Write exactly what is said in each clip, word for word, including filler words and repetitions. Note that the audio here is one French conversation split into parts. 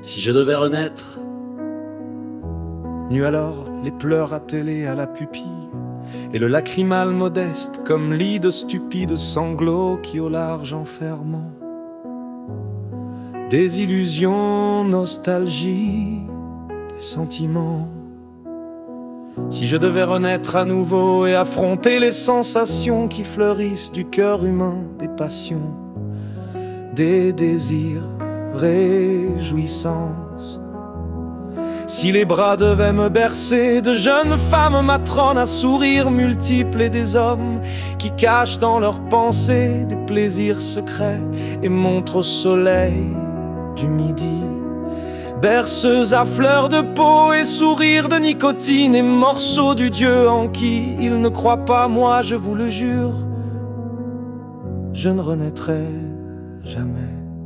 Si je devais renaître, nu alors, les pleurs attelés à la pupille, et le lacrymal modeste comme lit de stupides sanglots qui au large enfermant des illusions, nostalgie, des sentiments. Si je devais renaître à nouveau et affronter les sensations qui fleurissent du cœur humain, des passions, des désirs, réjouissances. Si les bras devaient me bercer de jeunes femmes matrones à sourires multiples et des hommes qui cachent dans leurs pensées des plaisirs secrets et montrent au soleil du midi berceuses à fleurs de peau et sourires de nicotine et morceaux du Dieu en qui ils ne croient pas, moi je vous le jure, je ne renaîtrai jamais.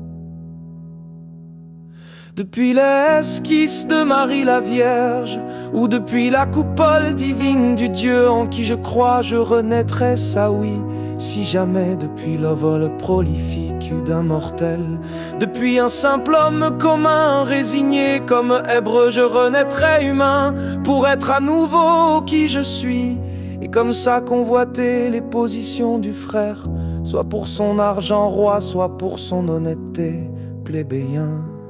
Depuis l'esquisse de Marie la Vierge, ou depuis la coupole divine du Dieu en qui je crois, je renaîtrai, ça oui, si jamais depuis le vol prolifique d'un mortel, depuis un simple homme commun, résigné comme Hébreu, je renaîtrai humain, pour être à nouveau qui je suis, et comme ça convoiter les positions du frère, soit pour son argent roi, soit pour son honnêteté plébéien.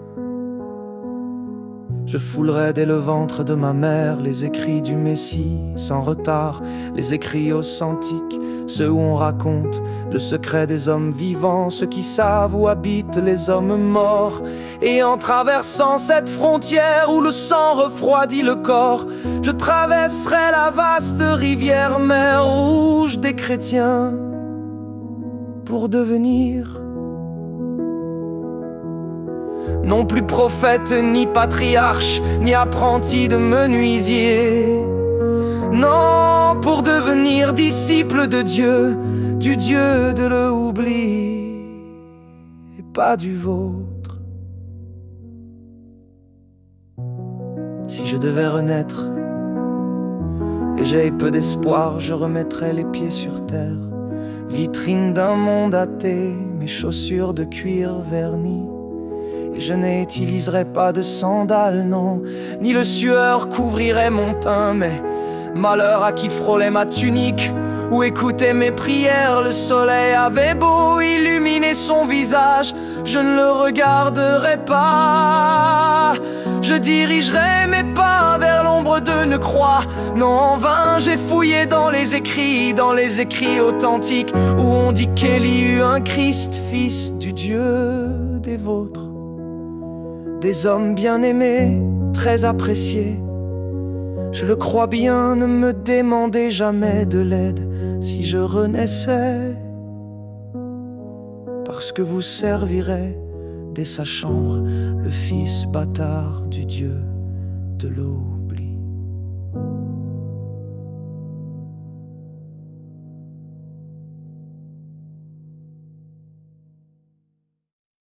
Je foulerai dès le ventre de ma mère les écrits du Messie, sans retard, les écrits authentiques, ceux où on raconte le secret des hommes vivants, ceux qui savent où habitent les hommes morts. Et en traversant cette frontière où le sang refroidit le corps, je traverserai la vaste rivière mer rouge des chrétiens pour devenir non plus prophète, ni patriarche, ni apprenti de menuisier. Non, pour devenir disciple de Dieu, du Dieu de l'oubli, et pas du vôtre. Si je devais renaître, et j'ai peu d'espoir, je remettrais les pieds sur terre, vitrine d'un monde athée, mes chaussures de cuir verni. Et je n'utiliserai pas de sandales, non, ni le sueur couvrirait mon teint, mais malheur à qui frôlait ma tunique ou écoutait mes prières. Le soleil avait beau illuminer son visage, je ne le regarderai pas. Je dirigerai mes pas vers l'ombre d'une croix. Non, en vain j'ai fouillé dans les écrits, dans les écrits authentiques, où on dit qu'Élie eut un Christ, fils du Dieu des vôtres. Des hommes bien aimés, très appréciés. Je le crois bien, ne me demandez jamais de l'aide si je renaissais, parce que vous servirez dès sa chambre le fils bâtard du Dieu de l'eau.